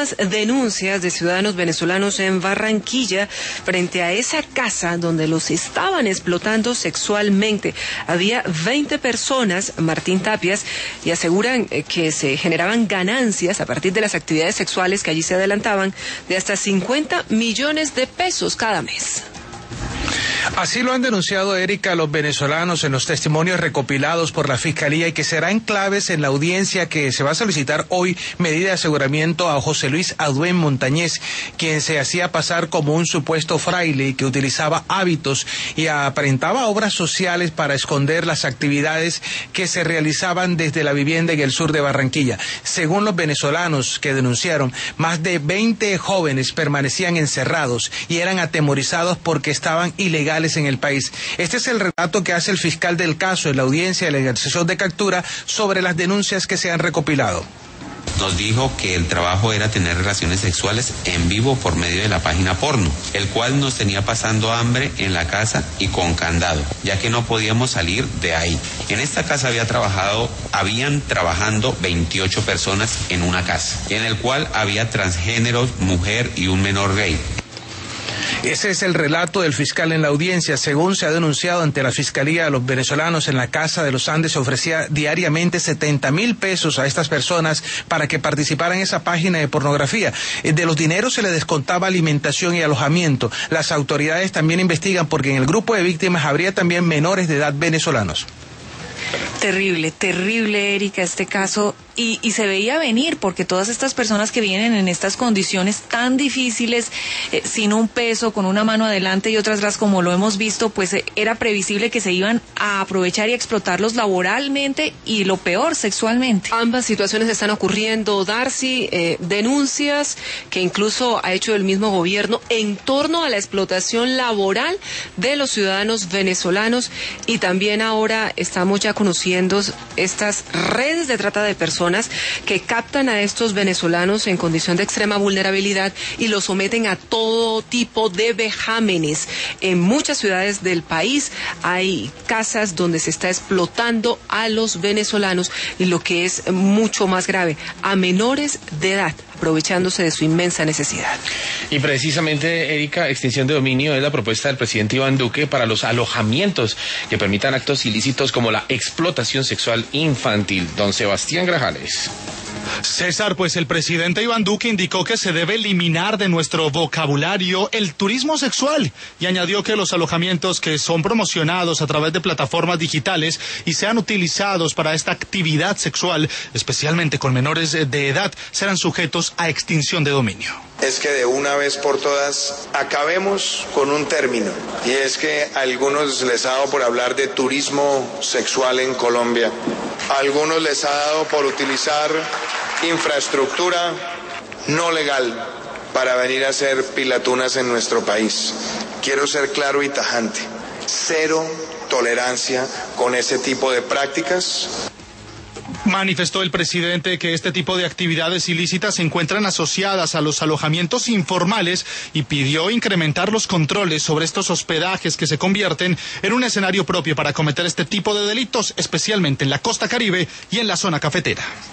muchísimas denuncias de ciudadanos venezolanos en Barranquilla frente a esa casa donde los estaban explotando sexualmente. Había 20 personas, Martín Tapias, y aseguran que se generaban ganancias a partir de las actividades sexuales que allí se adelantaban de hasta 50 millones de pesos cada mes. Así lo han denunciado, Erika, los venezolanos en los testimonios recopilados por la Fiscalía y que serán claves en la audiencia que se va a solicitar hoy medida de aseguramiento a José Luis Aduen Montañez, quien se hacía pasar como un supuesto fraile y que utilizaba hábitos y aparentaba obras sociales para esconder las actividades que se realizaban desde la vivienda en el sur de Barranquilla. Según los venezolanos que denunciaron, más de 20 jóvenes permanecían encerrados y eran atemorizados porque estaban ilegales en el país. Este es el relato que hace el fiscal del caso en la audiencia de la ejecución de captura sobre las denuncias que se han recopilado. Nos dijo que el trabajo era tener relaciones sexuales en vivo por medio de la página porno, el cual nos tenía pasando hambre en la casa y con candado, ya que no podíamos salir de ahí. En esta casa habían trabajando 28 personas en una casa, en el cual había transgéneros, mujer y un menor gay. Ese es el relato del fiscal en la audiencia. Según se ha denunciado ante la Fiscalía, los venezolanos en la Casa de los Andes se ofrecía diariamente 70,000 pesos a estas personas para que participaran en esa página de pornografía. De los dineros se les descontaba alimentación y alojamiento. Las autoridades también investigan porque en el grupo de víctimas habría también menores de edad venezolanos. Terrible, terrible, Erika, este caso. Y se veía venir porque todas estas personas que vienen en estas condiciones tan difíciles, sin un peso, con una mano adelante y otra atrás, como lo hemos visto, pues era previsible que se iban a aprovechar y explotarlos laboralmente y lo peor, sexualmente. Ambas situaciones están ocurriendo, Darcy, denuncias que incluso ha hecho el mismo gobierno en torno a la explotación laboral de los ciudadanos venezolanos, y también ahora estamos ya conociendo estas redes de trata de personas que captan a estos venezolanos en condición de extrema vulnerabilidad y los someten a todo tipo de vejámenes. En muchas ciudades del país hay casas donde se está explotando a los venezolanos y, lo que es mucho más grave, a menores de edad, aprovechándose de su inmensa necesidad. Y precisamente, Erika, extinción de dominio es la propuesta del presidente Iván Duque para los alojamientos que permitan actos ilícitos como la explotación sexual infantil. Don Sebastián Grajales. César, pues el presidente Iván Duque indicó que se debe eliminar de nuestro vocabulario el turismo sexual y añadió que los alojamientos que son promocionados a través de plataformas digitales y sean utilizados para esta actividad sexual, especialmente con menores de edad, serán sujetos a extinción de dominio. Es que de una vez por todas acabemos con un término, y es que a algunos les ha dado por hablar de turismo sexual en Colombia, a algunos les ha dado por utilizar infraestructura no legal para venir a hacer pilatunas en nuestro país. Quiero ser claro y tajante: cero tolerancia con ese tipo de prácticas. Manifestó el presidente que este tipo de actividades ilícitas se encuentran asociadas a los alojamientos informales y pidió incrementar los controles sobre estos hospedajes que se convierten en un escenario propio para cometer este tipo de delitos, especialmente en la costa caribe y en la zona cafetera.